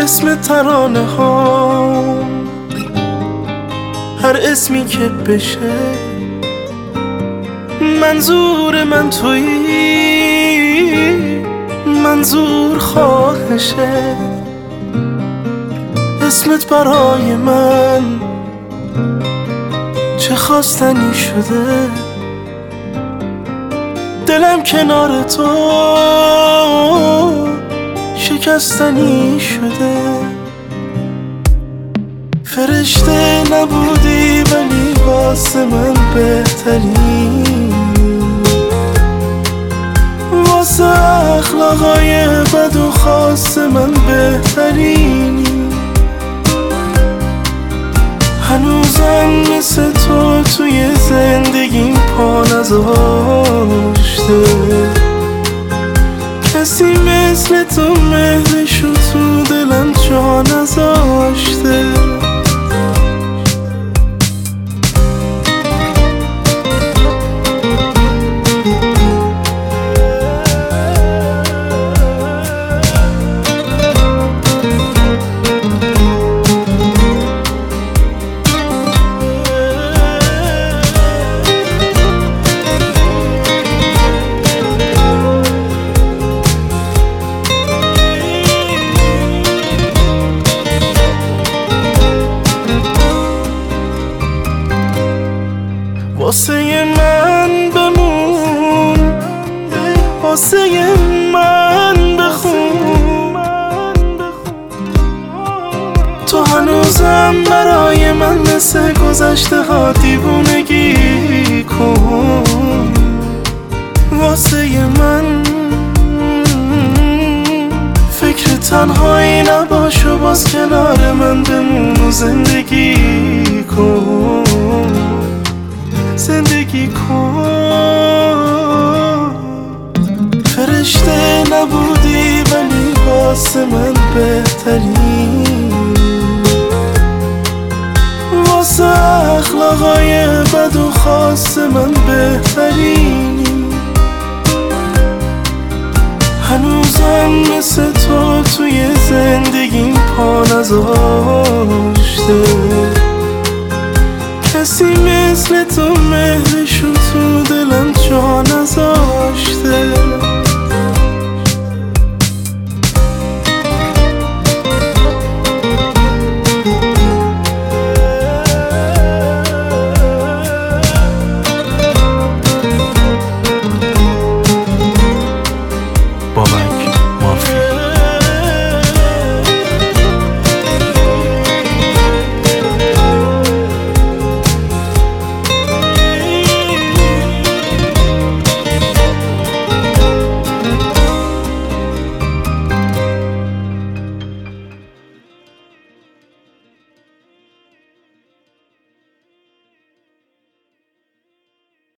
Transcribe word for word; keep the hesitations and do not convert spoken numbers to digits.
اسم ترانه ها، هر اسمی که بشه منظور من تویی، منظور خواهشه. اسمت برای من چه خواستنی شده، دلم کنار تو شکستنی شده. فرشته نبودی ولی واسه من بهتری، واسه اخلاقای بد و خاص من بهترینی. هنوزم مثل تو توی زندگیم پا نذاشته، کسی مثل تو مهرشو تو دلم جا نذاشته. واسه من بمون، واسه من بخون، تو هنوزم برای من مثل گذشته ها دیوونگی کن. واسه من فکر تنهایی نباش و باز کنار من بمون و زندگی کن، زندگی کن. فرشته نبودی ولی واسه من بهتری، واسه اخلاقای بد و خاص من بهترینی. هنوزم مثل تو توی زندگیم پا نذاشته، کسی مثل تو مهرشو تو دلم جا نذاشته.